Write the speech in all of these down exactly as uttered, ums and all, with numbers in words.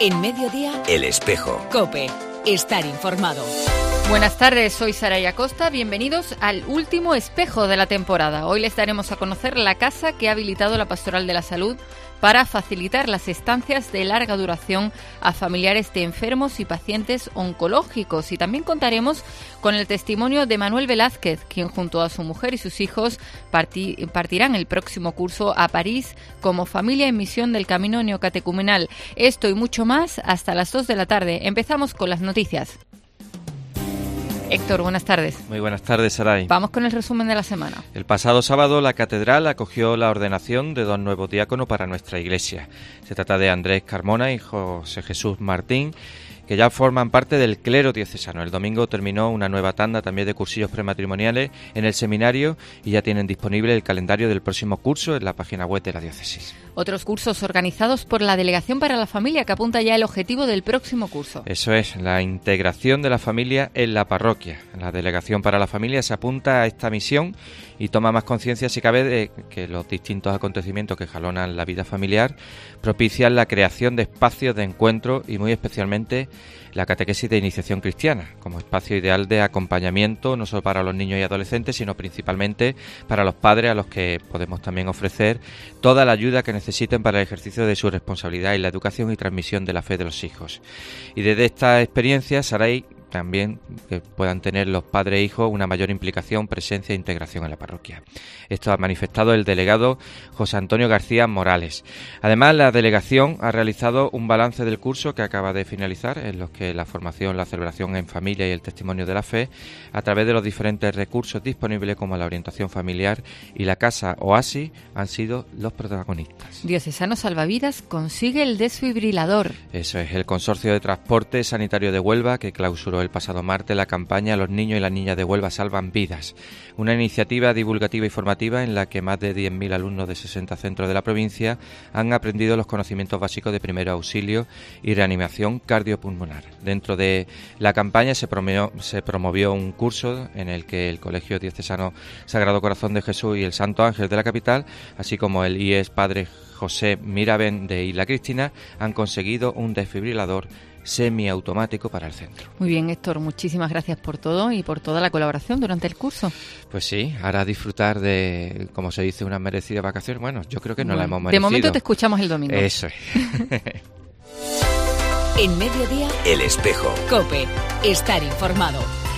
En Mediodía, El Espejo. COPE. Estar informado. Buenas tardes, soy Saray Acosta. Bienvenidos al último espejo de la temporada. Hoy les daremos a conocer la casa que ha habilitado la Pastoral de la Salud para facilitar las estancias de larga duración a familiares de enfermos y pacientes oncológicos. Y también contaremos con el testimonio de Manuel Velázquez, quien junto a su mujer y sus hijos parti- partirán el próximo curso a París como familia en misión del Camino Neocatecumenal. Esto y mucho más hasta las dos de la tarde. Empezamos con las noticias. Héctor, buenas tardes. Muy buenas tardes, Saray. Vamos con el resumen de la semana. El pasado sábado la catedral acogió la ordenación de dos nuevos diáconos para nuestra iglesia. Se trata de Andrés Carmona y José Jesús Martín, que ya forman parte del clero diocesano. El domingo terminó una nueva tanda también de cursillos prematrimoniales en el seminario y ya tienen disponible el calendario del próximo curso en la página web de la diócesis. Otros cursos organizados por la Delegación para la Familia, que apunta ya el objetivo del próximo curso. Eso es, la integración de la familia en la parroquia. La Delegación para la Familia se apunta a esta misión y toma más conciencia, si cabe, de que los distintos acontecimientos que jalonan la vida familiar propician la creación de espacios de encuentro y muy especialmente la catequesis de iniciación cristiana, como espacio ideal de acompañamiento no solo para los niños y adolescentes, sino principalmente para los padres, a los que podemos también ofrecer toda la ayuda que necesiten para el ejercicio de su responsabilidad en la educación y transmisión de la fe de los hijos. Y desde esta experiencia, Saray, también que puedan tener los padres e hijos una mayor implicación, presencia e integración en la parroquia. Esto ha manifestado el delegado José Antonio García Morales. Además, la delegación ha realizado un balance del curso que acaba de finalizar, en los que la formación, la celebración en familia y el testimonio de la fe, a través de los diferentes recursos disponibles como la orientación familiar y la Casa Oasis, han sido los protagonistas. Diocesano Salvavidas consigue el desfibrilador. Eso es, el Consorcio de Transporte Sanitario de Huelva, que clausuró el pasado martes la campaña Los niños y las niñas de Huelva salvan vidas, una iniciativa divulgativa y formativa en la que más de diez mil alumnos de sesenta centros de la provincia han aprendido los conocimientos básicos de primero auxilio y reanimación cardiopulmonar. Dentro de la campaña se promovió, se promovió un curso en el que el Colegio Diocesano Sagrado Corazón de Jesús y el Santo Ángel de la capital, así como el I E S Padre José Miraben de Isla Cristina, han conseguido un desfibrilador semiautomático para el centro. Muy bien, Héctor, muchísimas gracias por todo y por toda la colaboración durante el curso. Pues sí, ahora disfrutar de, como se dice, unas merecidas vacaciones. Bueno, yo creo que no bueno, la hemos merecido. De momento te escuchamos el domingo. Eso es. En Mediodía, El Espejo. COPE. Estar informado.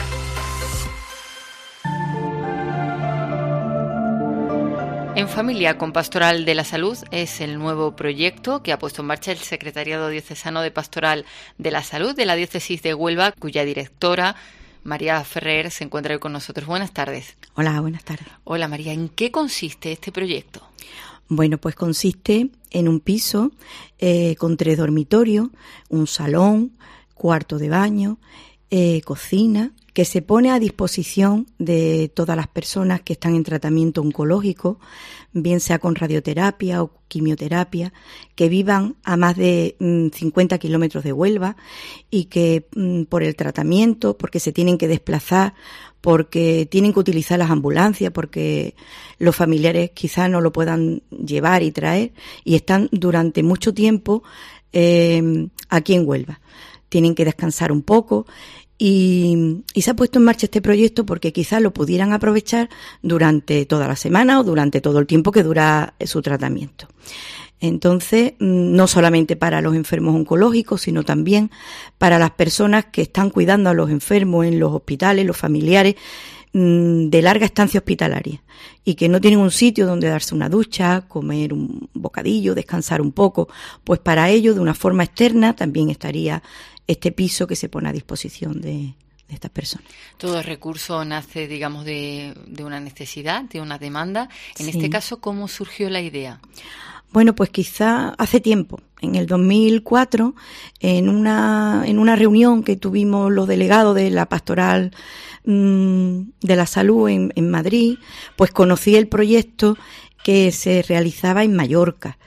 En Familia con Pastoral de la Salud es el nuevo proyecto que ha puesto en marcha el Secretariado Diocesano de Pastoral de la Salud de la Diócesis de Huelva, cuya directora, María Ferrer, se encuentra hoy con nosotros. Buenas tardes. Hola, buenas tardes. Hola, María. ¿En qué consiste este proyecto? Bueno, pues consiste en un piso eh, con tres dormitorios, un salón, cuarto de baño, eh, cocina, que se pone a disposición de todas las personas que están en tratamiento oncológico, bien sea con radioterapia o quimioterapia, que vivan a más de mmm, cincuenta kilómetros de Huelva y que mmm, por el tratamiento, porque se tienen que desplazar, porque tienen que utilizar las ambulancias, porque los familiares quizás no lo puedan llevar y traer, y están durante mucho tiempo eh, aquí en Huelva. Tienen que descansar un poco. Y, y se ha puesto en marcha este proyecto porque quizás lo pudieran aprovechar durante toda la semana o durante todo el tiempo que dura su tratamiento. Entonces, no solamente para los enfermos oncológicos, sino también para las personas que están cuidando a los enfermos en los hospitales, los familiares de larga estancia hospitalaria y que no tienen un sitio donde darse una ducha, comer un bocadillo, descansar un poco, pues para ello, de una forma externa, también estaría este piso que se pone a disposición de, de estas personas. Todo recurso nace, digamos, de, de una necesidad, de una demanda. En Sí. este caso, ¿cómo surgió la idea? Bueno, pues quizá hace tiempo, en el dos mil cuatro, en una, en una reunión que tuvimos los delegados de la Pastoral mmm, de la Salud en, en Madrid, pues conocí el proyecto que se realizaba en Mallorca.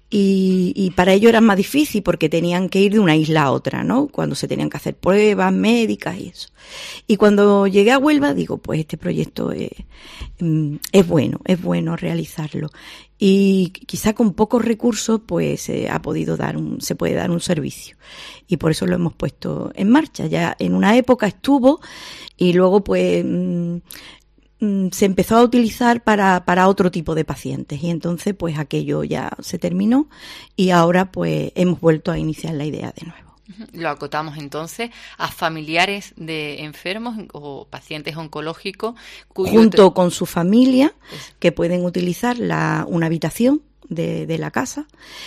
Y, y para ello era más difícil porque tenían que ir de una isla a otra, ¿no? Cuando se tenían que hacer pruebas médicas y eso. Y cuando llegué a Huelva, digo, pues este proyecto es, es bueno, es bueno realizarlo. Y quizá con pocos recursos, pues eh, ha podido dar un, se puede dar un servicio. Y por eso lo hemos puesto en marcha. Ya en una época estuvo y luego, pues, mmm, se empezó a utilizar para, para otro tipo de pacientes y entonces pues aquello ya se terminó y ahora pues hemos vuelto a iniciar la idea de nuevo. Lo acotamos entonces a familiares de enfermos o pacientes oncológicos cuyo junto con su familia que pueden utilizar la, una habitación de, de la casa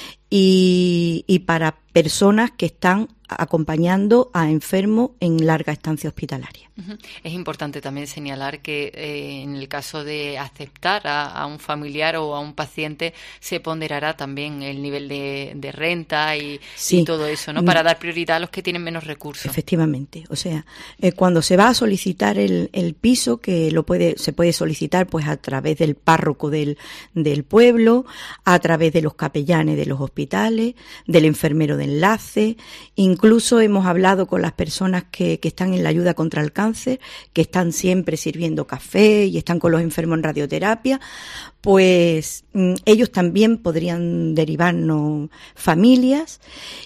y, y para personas que están acompañando a enfermos en larga estancia hospitalaria. Es importante también señalar que eh, en el caso de aceptar a, a un familiar o a un paciente se ponderará también el nivel de, de renta y, sí. y todo eso, ¿no? Para dar prioridad a los que tienen menos recursos. Efectivamente, o sea, eh, cuando se va a solicitar el, el piso, que lo puede se puede solicitar pues a través del párroco del, del pueblo, a través de los capellanes de los hospitales, del enfermero de enlace, incluso hemos hablado con las personas que, que están en la ayuda contra el cáncer, que están siempre sirviendo café y están con los enfermos en radioterapia, pues mm, ellos también podrían derivarnos familias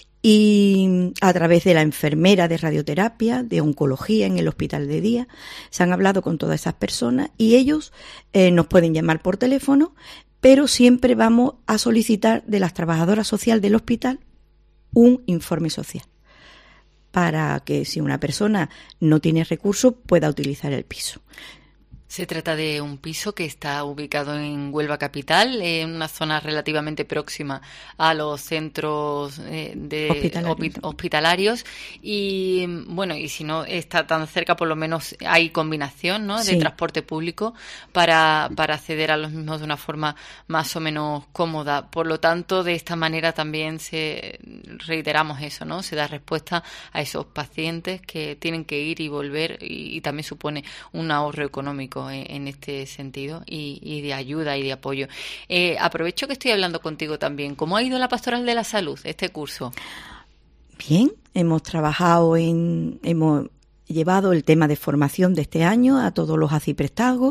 y a través de la enfermera de radioterapia, de oncología en el hospital de día, se han hablado con todas esas personas y ellos eh, nos pueden llamar por teléfono, pero siempre vamos a solicitar de las trabajadoras sociales del hospital un informe social para que si una persona no tiene recursos pueda utilizar el piso. Se trata de un piso que está ubicado en Huelva capital, en una zona relativamente próxima a los centros eh, de hospitalarios. hospitalarios y bueno, y si no está tan cerca, por lo menos hay combinación, ¿no? De sí. transporte público para, para acceder a los mismos de una forma más o menos cómoda. Por lo tanto, de esta manera también se reiteramos eso, ¿no? Se da respuesta a esos pacientes que tienen que ir y volver y, y también supone un ahorro económico en este sentido y, y de ayuda y de apoyo. Eh, aprovecho que estoy hablando contigo también. ¿Cómo ha ido la Pastoral de la Salud este curso? Bien, hemos trabajado en, hemos llevado el tema de formación de este año a todos los arciprestazgos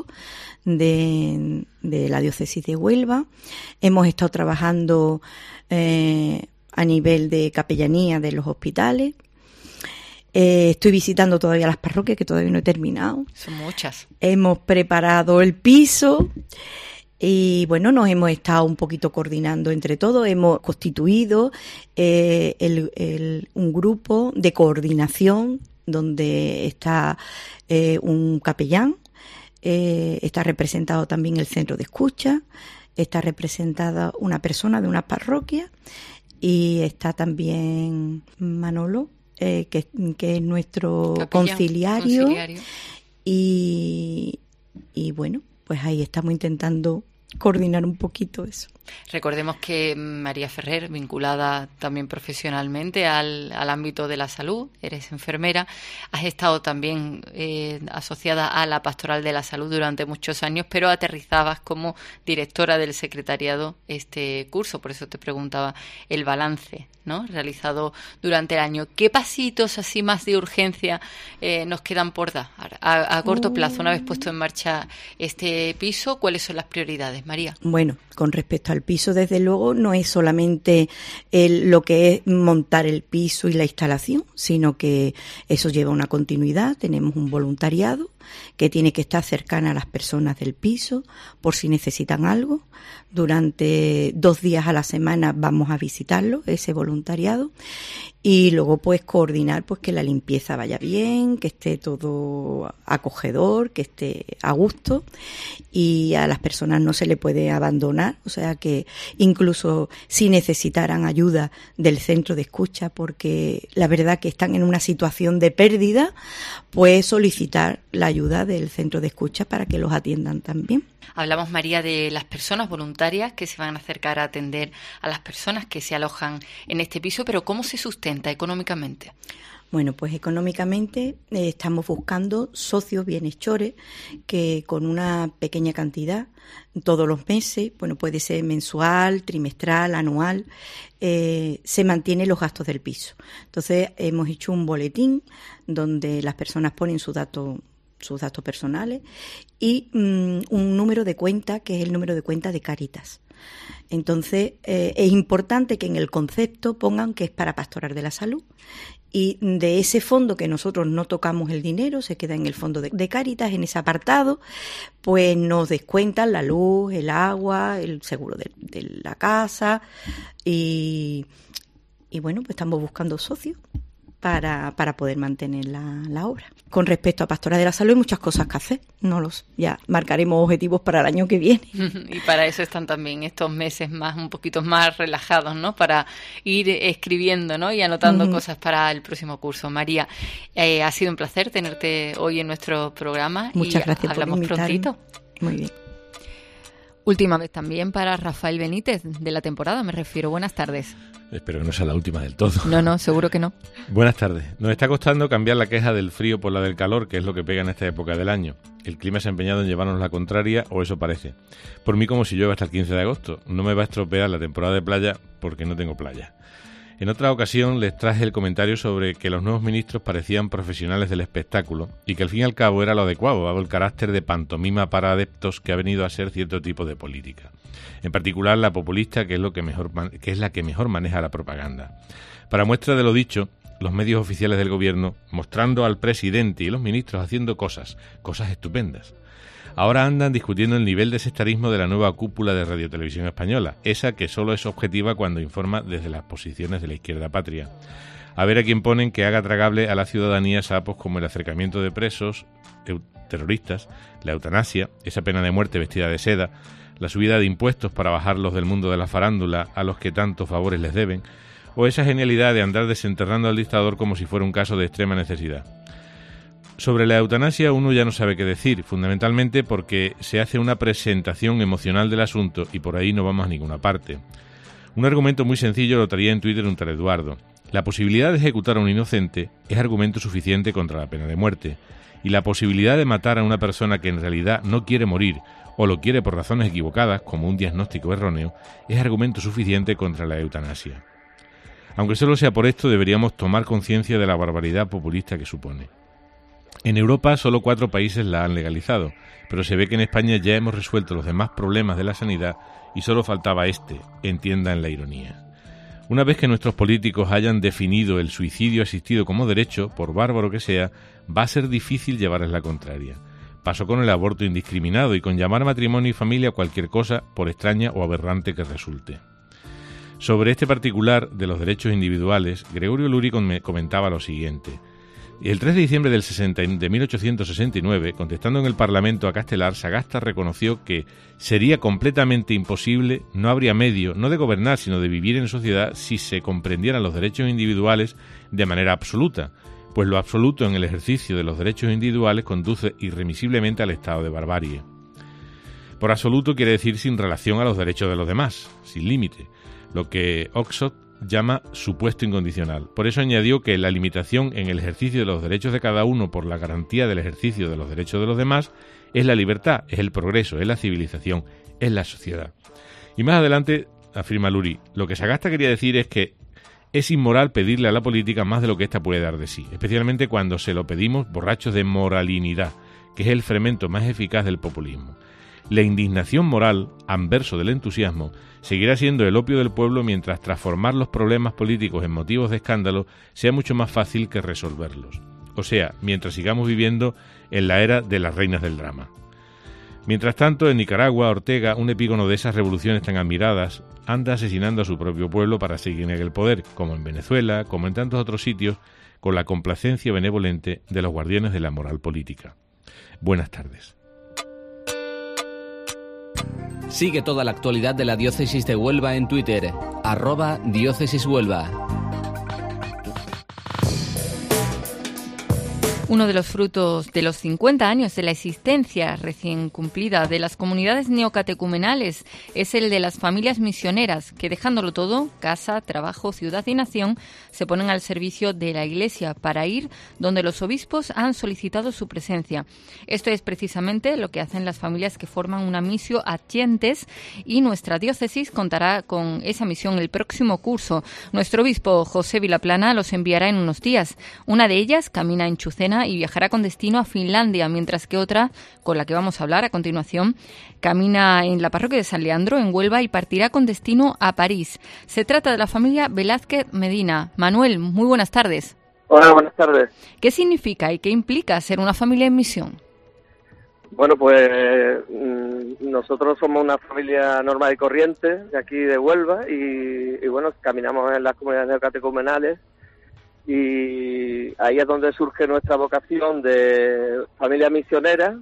de, de la diócesis de Huelva. Hemos estado trabajando eh, a nivel de capellanía de los hospitales. Eh, estoy visitando todavía las parroquias, que todavía no he terminado. Son muchas. Hemos preparado el piso y, bueno, nos hemos estado un poquito coordinando entre todos. Hemos constituido eh, el, el, un grupo de coordinación donde está eh, un capellán, eh, está representado también el centro de escucha, está representada una persona de una parroquia y está también Manolo, Eh, que, que es nuestro Capellán, conciliario, conciliario. Y, y bueno, pues ahí estamos intentando coordinar un poquito eso. Recordemos que María Ferrer, vinculada también profesionalmente al, al ámbito de la salud, eres enfermera, has estado también eh, asociada a la Pastoral de la Salud durante muchos años, pero aterrizabas como directora del secretariado este curso, por eso te preguntaba el balance, ¿no?, realizado durante el año. ¿Qué pasitos así más de urgencia eh, nos quedan por dar a, a corto plazo una vez puesto en marcha este piso? ¿Cuáles son las prioridades, María? Bueno, con respecto al piso, desde luego, no es solamente el, lo que es montar el piso y la instalación, sino que eso lleva una continuidad. Tenemos un voluntariado que tiene que estar cercana a las personas del piso por si necesitan algo. Durante dos días a la semana vamos a visitarlo, ese voluntariado, y luego pues coordinar pues que la limpieza vaya bien, que esté todo acogedor, que esté a gusto, y a las personas no se le puede abandonar, o sea que incluso si necesitaran ayuda del centro de escucha, porque la verdad que están en una situación de pérdida, pues solicitar la ayuda ayuda del centro de escucha para que los atiendan también. Hablamos, María, de las personas voluntarias que se van a acercar a atender a las personas que se alojan en este piso, pero ¿cómo se sustenta económicamente? Bueno, pues económicamente eh, estamos buscando socios bienhechores que con una pequeña cantidad todos los meses, bueno, puede ser mensual, trimestral, anual, eh, se mantienen los gastos del piso. Entonces hemos hecho un boletín donde las personas ponen sus datos sus datos personales y mmm, un número de cuenta que es el número de cuenta de Cáritas. Entonces eh, es importante que en el concepto pongan que es para Pastoral de la Salud. Y de ese fondo que nosotros no tocamos el dinero, se queda en el fondo de, de Cáritas, en ese apartado, pues nos descuentan la luz, el agua, el seguro de, de la casa y, y bueno, pues estamos buscando socios para, para poder mantener la, la obra. Con respecto a Pastoral de la Salud hay muchas cosas que hacer, no los ya marcaremos objetivos para el año que viene. Y para eso están también estos meses más un poquito más relajados, ¿no? Para ir escribiendo, ¿no? Y anotando uh-huh. cosas para el próximo curso. María, eh, ha sido un placer tenerte hoy en nuestro programa. Muchas y gracias hablamos por invitarme. Prontito. Muy bien. Última vez también para Rafael Benítez de la temporada, me refiero. Buenas tardes. Espero que no sea la última del todo. No, no, seguro que no. Buenas tardes. Nos está costando cambiar la queja del frío por la del calor, que es lo que pega en esta época del año. El clima se ha empeñado en llevarnos la contraria, o eso parece. Por mí como si llueva hasta el quince de agosto. No me va a estropear la temporada de playa porque no tengo playa. En otra ocasión les traje el comentario sobre que los nuevos ministros parecían profesionales del espectáculo y que al fin y al cabo era lo adecuado, dado el carácter de pantomima para adeptos que ha venido a ser cierto tipo de política. En particular la populista, que es, lo que, mejor, que es la que mejor maneja la propaganda. Para muestra de lo dicho, los medios oficiales del gobierno mostrando al presidente y los ministros haciendo cosas, cosas estupendas. Ahora andan discutiendo el nivel de sectarismo de la nueva cúpula de Radio Televisión Española, esa que solo es objetiva cuando informa desde las posiciones de la izquierda patria. A ver a quién ponen que haga tragable a la ciudadanía sapos como el acercamiento de presos, terroristas, la eutanasia, esa pena de muerte vestida de seda, la subida de impuestos para bajarlos del mundo de la farándula a los que tantos favores les deben, o esa genialidad de andar desenterrando al dictador como si fuera un caso de extrema necesidad. Sobre la eutanasia uno ya no sabe qué decir, fundamentalmente porque se hace una presentación emocional del asunto y por ahí no vamos a ninguna parte. Un argumento muy sencillo lo traía en Twitter un tal Eduardo. La posibilidad de ejecutar a un inocente es argumento suficiente contra la pena de muerte, y la posibilidad de matar a una persona que en realidad no quiere morir o lo quiere por razones equivocadas, como un diagnóstico erróneo, es argumento suficiente contra la eutanasia. Aunque solo sea por esto, deberíamos tomar conciencia de la barbaridad populista que supone. En Europa solo cuatro países la han legalizado, pero se ve que en España ya hemos resuelto los demás problemas de la sanidad y solo faltaba este, entiendan la ironía. Una vez que nuestros políticos hayan definido el suicidio asistido como derecho, por bárbaro que sea, va a ser difícil llevarles la contraria. Pasó con el aborto indiscriminado y con llamar matrimonio y familia cualquier cosa, por extraña o aberrante que resulte. Sobre este particular de los derechos individuales, Gregorio Luri comentaba lo siguiente. El tres de diciembre del sesenta, de mil ochocientos sesenta y nueve, contestando en el Parlamento a Castelar, Sagasta reconoció que sería completamente imposible, no habría medio, no de gobernar, sino de vivir en sociedad si se comprendieran los derechos individuales de manera absoluta, pues lo absoluto en el ejercicio de los derechos individuales conduce irremisiblemente al estado de barbarie. Por absoluto quiere decir sin relación a los derechos de los demás, sin límite, lo que Oxford llama supuesto incondicional. Por eso añadió que la limitación en el ejercicio de los derechos de cada uno por la garantía del ejercicio de los derechos de los demás es la libertad, es el progreso, es la civilización, es la sociedad. Y más adelante, afirma Luri, lo que Sagasta quería decir es que es inmoral pedirle a la política más de lo que ésta puede dar de sí, especialmente cuando se lo pedimos borrachos de moralinidad, que es el fermento más eficaz del populismo. La indignación moral, anverso del entusiasmo, seguirá siendo el opio del pueblo mientras transformar los problemas políticos en motivos de escándalo sea mucho más fácil que resolverlos. O sea, mientras sigamos viviendo en la era de las reinas del drama. Mientras tanto, en Nicaragua, Ortega, un epígono de esas revoluciones tan admiradas, anda asesinando a su propio pueblo para seguir en el poder, como en Venezuela, como en tantos otros sitios, con la complacencia benevolente de los guardianes de la moral política. Buenas tardes. Sigue toda la actualidad de la Diócesis de Huelva en Twitter, arroba Diócesis Huelva. Uno de los frutos de los cincuenta años de la existencia recién cumplida de las comunidades neocatecumenales es el de las familias misioneras que, dejándolo todo, casa, trabajo, ciudad y nación, se ponen al servicio de la Iglesia para ir donde los obispos han solicitado su presencia. Esto es precisamente lo que hacen las familias que forman una missio Adyentes, y nuestra diócesis contará con esa misión el próximo curso. Nuestro obispo José Vilaplana los enviará en unos días. Una de ellas camina en Chucena y viajará con destino a Finlandia, mientras que otra, con la que vamos a hablar a continuación, camina en la parroquia de San Leandro, en Huelva, y partirá con destino a París. Se trata de la familia Velázquez Medina. Manuel, muy buenas tardes. Hola, buenas tardes. ¿Qué significa y qué implica ser una familia en misión? Bueno, pues nosotros somos una familia normal y corriente de aquí de Huelva y, y bueno, caminamos en las comunidades neocatecumenales. Y ahí es donde surge nuestra vocación de familia misionera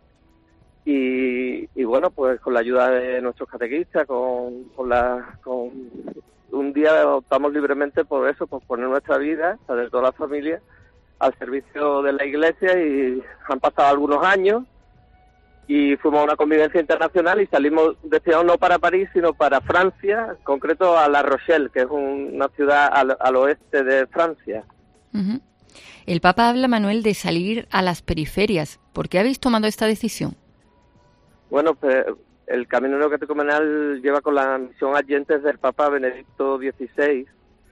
y, y bueno, pues con la ayuda de nuestros catequistas, con, con la, con un día optamos libremente por eso, por poner nuestra vida, la de toda la familia, al servicio de la Iglesia, y han pasado algunos años y fuimos a una convivencia internacional y salimos destinados no para París, sino para Francia, en concreto a La Rochelle, que es un, una ciudad al, al oeste de Francia. Uh-huh. El Papa habla, Manuel, de salir a las periferias. ¿Por qué habéis tomado esta decisión? Bueno, pues el Camino Neocatecumenal lleva con la misión Adyentes del Papa Benedicto dieciséis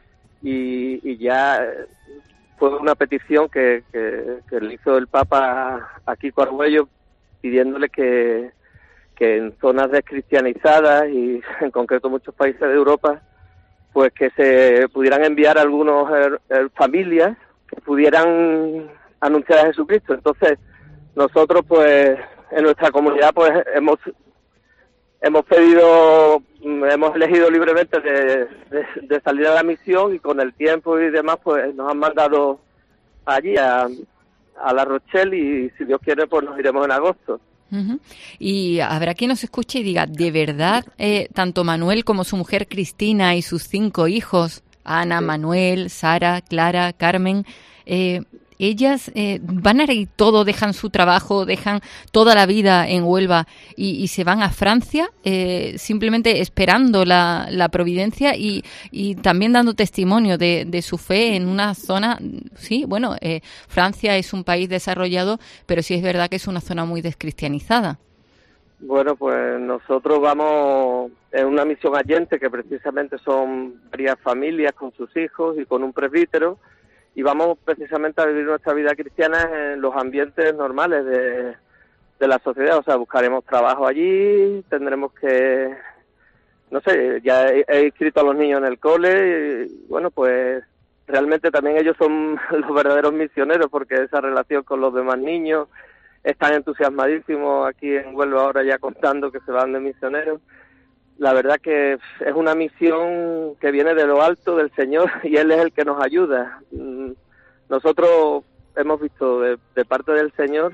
y, y ya fue una petición que, que, que le hizo el Papa a Kiko Argüello, pidiéndole que, que en zonas descristianizadas y en concreto muchos países de Europa, pues que se pudieran enviar algunos er, er, familias que pudieran anunciar a Jesucristo. Entonces nosotros pues en nuestra comunidad pues hemos hemos pedido, hemos elegido libremente de, de, de salir a la misión, y con el tiempo y demás pues nos han mandado allí a a La Rochelle, y si Dios quiere pues nos iremos en agosto. Uh-huh. Y habrá quien nos escuche y diga, ¿de verdad eh, tanto Manuel como su mujer Cristina y sus cinco hijos, Ana, sí. Manuel, Sara, Clara, Carmen, eh, ellas eh, van a ir todo, dejan su trabajo, dejan toda la vida en Huelva y, y se van a Francia eh, simplemente esperando la, la providencia y, y también dando testimonio de, de su fe en una zona? Sí, bueno, eh, Francia es un país desarrollado, pero sí es verdad que es una zona muy descristianizada. Bueno, pues nosotros vamos en una misión Adyentes, que precisamente son varias familias con sus hijos y con un presbítero, y vamos precisamente a vivir nuestra vida cristiana en los ambientes normales de, de la sociedad. O sea, buscaremos trabajo allí, tendremos que, no sé, ya he, he inscrito a los niños en el cole, y bueno, pues realmente también ellos son los verdaderos misioneros, porque esa relación con los demás niños, están entusiasmadísimos aquí en Huelva ahora ya contando que se van de misioneros. La verdad que es una misión que viene de lo alto del Señor y Él es el que nos ayuda. Nosotros hemos visto de, de parte del Señor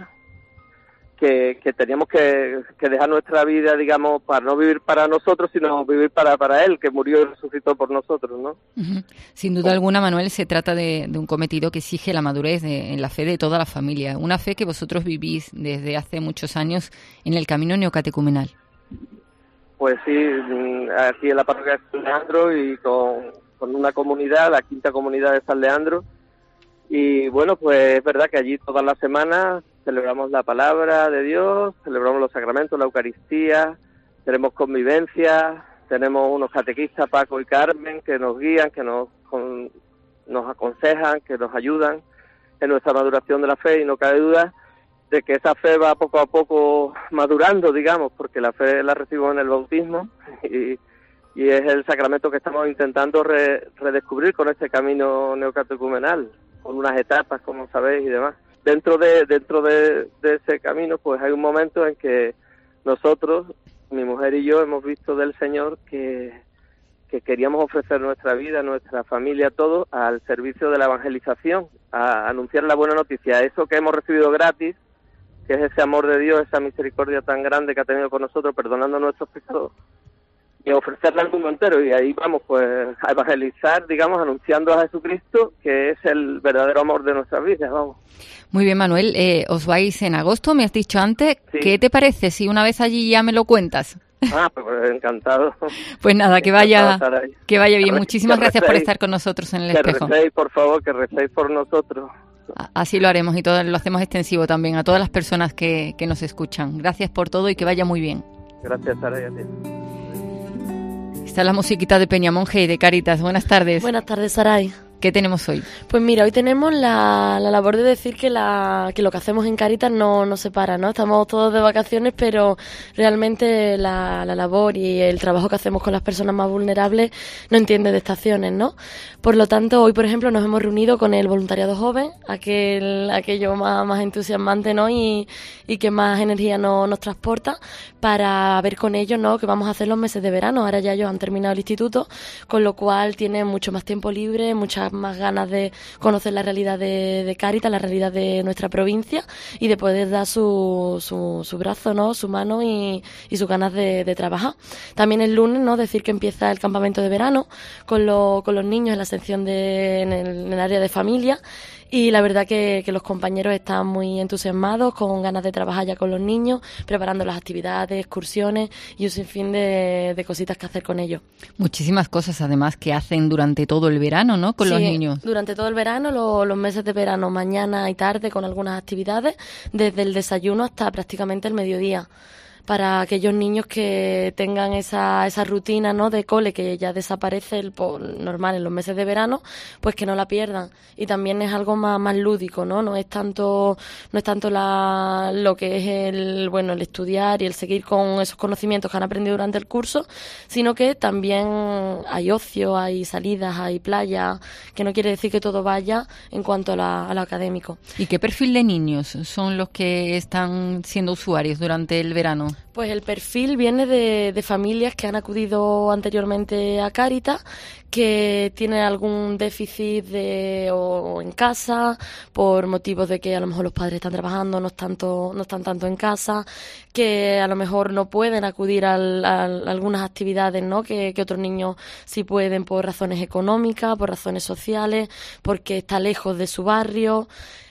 que, que teníamos que, que dejar nuestra vida, digamos, para no vivir para nosotros, sino vivir para, para Él, que murió y resucitó por nosotros, ¿no? Uh-huh. Sin duda alguna, Manuel, se trata de, de un cometido que exige la madurez de, en la fe de toda la familia, una fe que vosotros vivís desde hace muchos años en el camino neocatecumenal. Pues sí, aquí en la parroquia de San Leandro y con, con una comunidad, la quinta comunidad de San Leandro. Y bueno, pues es verdad que allí todas las semanas celebramos la palabra de Dios, celebramos los sacramentos, la Eucaristía, tenemos convivencia, tenemos unos catequistas, Paco y Carmen, que nos guían, que nos, con, nos aconsejan, que nos ayudan en nuestra maduración de la fe, y no cabe duda de que esa fe va poco a poco madurando, digamos, porque la fe la recibimos en el bautismo y, y es el sacramento que estamos intentando re, redescubrir con este camino neocatecumenal, con unas etapas, como sabéis, y demás. Dentro de dentro de, de ese camino, pues hay un momento en que nosotros, mi mujer y yo, hemos visto del Señor que, que queríamos ofrecer nuestra vida, nuestra familia, todo al servicio de la evangelización, a anunciar la buena noticia, eso que hemos recibido gratis, que es ese amor de Dios, esa misericordia tan grande que ha tenido con nosotros, perdonando nuestros pecados, y ofrecerle al mundo entero. Y ahí vamos pues a evangelizar, digamos, anunciando a Jesucristo, que es el verdadero amor de nuestras vidas, vamos. Muy bien, Manuel, eh, os vais en agosto, me has dicho antes. Sí. ¿Qué te parece si una vez allí ya me lo cuentas? Ah, pues encantado. Pues nada, que vaya que vaya bien. Que Muchísimas que gracias recéis, por estar con nosotros en el que espejo. Que recéis, por favor, que recéis por nosotros. Así lo haremos y todo lo hacemos extensivo también a todas las personas que, que nos escuchan. Gracias por todo y que vaya muy bien. Gracias, Sara, y a ti. Esta es la musiquita de Peñamonje y de Cáritas. Buenas tardes. Buenas tardes, Saray. ¿Qué tenemos hoy? Pues mira, hoy tenemos la, la labor de decir que, la, que lo que hacemos en Cáritas no, no se para, ¿no? Estamos todos de vacaciones, pero realmente la, la labor y el trabajo que hacemos con las personas más vulnerables no entiende de estaciones, ¿no? Por lo tanto, hoy, por ejemplo, nos hemos reunido con el voluntariado joven, aquel, aquello más, más entusiasmante, ¿no? Y, y que más energía no, nos transporta, para ver con ellos, ¿no? Que vamos a hacer los meses de verano. Ahora ya ellos han terminado el instituto, con lo cual tienen mucho más tiempo libre, muchas más ganas de conocer la realidad de, de Cáritas, la realidad de nuestra provincia y de poder dar su, su, su brazo, ¿no? Su mano y, y sus ganas de, de trabajar. También el lunes, ¿no? Decir que empieza el campamento de verano con, lo, con los niños en la sección de, en el, en el área de familia. Y la verdad que, que los compañeros están muy entusiasmados, con ganas de trabajar ya con los niños, preparando las actividades, excursiones y un sinfín de, de cositas que hacer con ellos. Muchísimas cosas además que hacen durante todo el verano, ¿no? Con sí, los niños. Durante todo el verano, lo, los meses de verano, mañana y tarde, con algunas actividades, desde el desayuno hasta prácticamente el mediodía, para aquellos niños que tengan esa, esa rutina, ¿no? De cole que ya desaparece el, po, normal en los meses de verano, pues que no la pierdan. Y también es algo más, más lúdico, ¿no? No es tanto, no es tanto la, lo que es el, bueno, el estudiar y el seguir con esos conocimientos que han aprendido durante el curso, sino que también hay ocio, hay salidas, hay playa, que no quiere decir que todo vaya en cuanto a, la, a lo académico. ¿Y qué perfil de niños son los que están siendo usuarios durante el verano? Pues el perfil viene de, de familias que han acudido anteriormente a Cáritas, que tienen algún déficit de, o, o en casa, por motivos de que a lo mejor los padres están trabajando, no están, to, no están tanto en casa, que a lo mejor no pueden acudir al, a, a algunas actividades, ¿no? Que, que otros niños sí pueden por razones económicas, por razones sociales, porque está lejos de su barrio.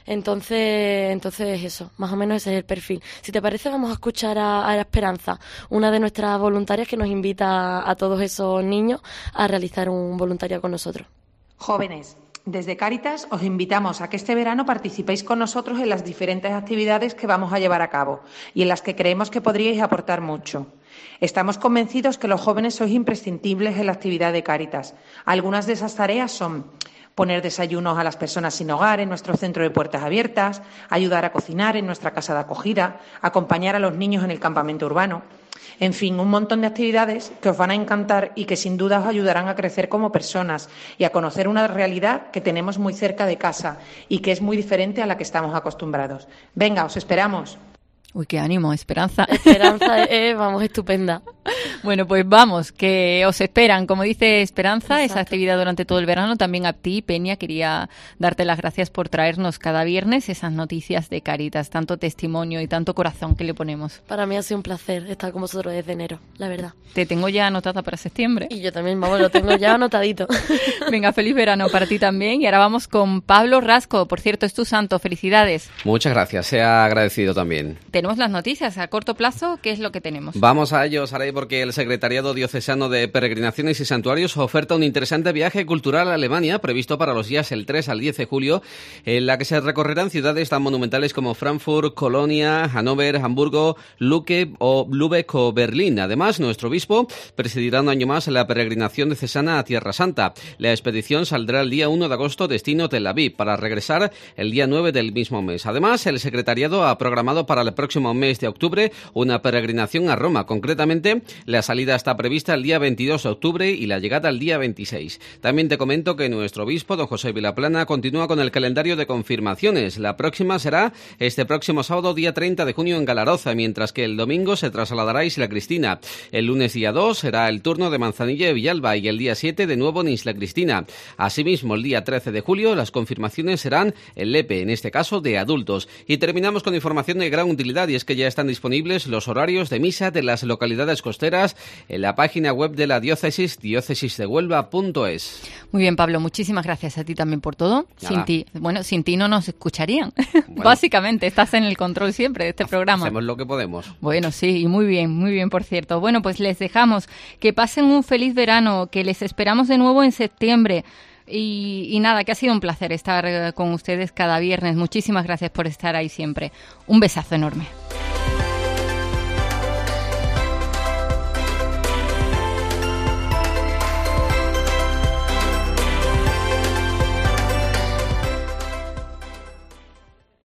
Entonces, entonces eso, más o menos ese es el perfil. Si te parece, vamos a escuchar a, a Esperanza, una de nuestras voluntarias que nos invita a, a todos esos niños a realizar un voluntariado con nosotros. Jóvenes, desde Cáritas os invitamos a que este verano participéis con nosotros en las diferentes actividades que vamos a llevar a cabo y en las que creemos que podríais aportar mucho. Estamos convencidos que los jóvenes sois imprescindibles en la actividad de Cáritas. Algunas de esas tareas son poner desayunos a las personas sin hogar en nuestro centro de puertas abiertas, ayudar a cocinar en nuestra casa de acogida, acompañar a los niños en el campamento urbano. En fin, un montón de actividades que os van a encantar y que sin duda os ayudarán a crecer como personas y a conocer una realidad que tenemos muy cerca de casa y que es muy diferente a la que estamos acostumbrados. Venga, os esperamos. Uy, qué ánimo, Esperanza. Esperanza es, vamos, estupenda. Bueno, pues vamos, que os esperan, como dice Esperanza, Exacto. Esa actividad durante todo el verano. También a ti, Peña, quería darte las gracias por traernos cada viernes esas noticias de Cáritas, tanto testimonio y tanto corazón que le ponemos. Para mí ha sido un placer estar con vosotros desde enero, la verdad. Te tengo ya anotada para septiembre. Y yo también, vamos, lo tengo ya anotadito. Venga, feliz verano para ti también. Y ahora vamos con Pablo Rasco. Por cierto, es tu santo. Felicidades. Muchas gracias, se ha agradecido también. Tenemos las noticias a corto plazo. ¿Qué es lo que tenemos? Vamos a ello, Saray, porque el Secretariado Diocesano de Peregrinaciones y Santuarios oferta un interesante viaje cultural a Alemania, previsto para los días el tres al diez de julio, en la que se recorrerán ciudades tan monumentales como Frankfurt, Colonia, Hannover, Hamburgo, Lucke o Lübeck o Berlín. Además, nuestro obispo presidirá un año más la peregrinación diocesana a Tierra Santa. La expedición saldrá el día uno de agosto, destino Tel Aviv, para regresar el día nueve del mismo mes. Además, el Secretariado ha programado para el próximo mes de octubre una peregrinación a Roma. Concretamente, la salida está prevista el día veintidós de octubre y la llegada el día veintiséis. También te comento que nuestro obispo, don José Vilaplana, continúa con el calendario de confirmaciones. La próxima será este próximo sábado, día treinta de junio, en Galaroza, mientras que el domingo se trasladará a Isla Cristina. El lunes, día dos, será el turno de Manzanilla y Villalba y el día siete de nuevo en Isla Cristina. Asimismo, el día trece de julio, las confirmaciones serán en Lepe, en este caso de adultos. Y terminamos con información de gran utilidad, y es que ya están disponibles los horarios de misa de las localidades costeras costeras en la página web de la diócesis, diócesis de huelva punto es. Muy bien, Pablo, muchísimas gracias a ti también por todo. Nada. Sin ti, bueno, sin ti no nos escucharían. Bueno, básicamente, estás en el control siempre de este programa. Hacemos lo que podemos. Bueno, sí, y muy bien, muy bien, por cierto. Bueno, pues les dejamos. Que pasen un feliz verano, que les esperamos de nuevo en septiembre. Y, y nada, que ha sido un placer estar con ustedes cada viernes. Muchísimas gracias por estar ahí siempre. Un besazo enorme.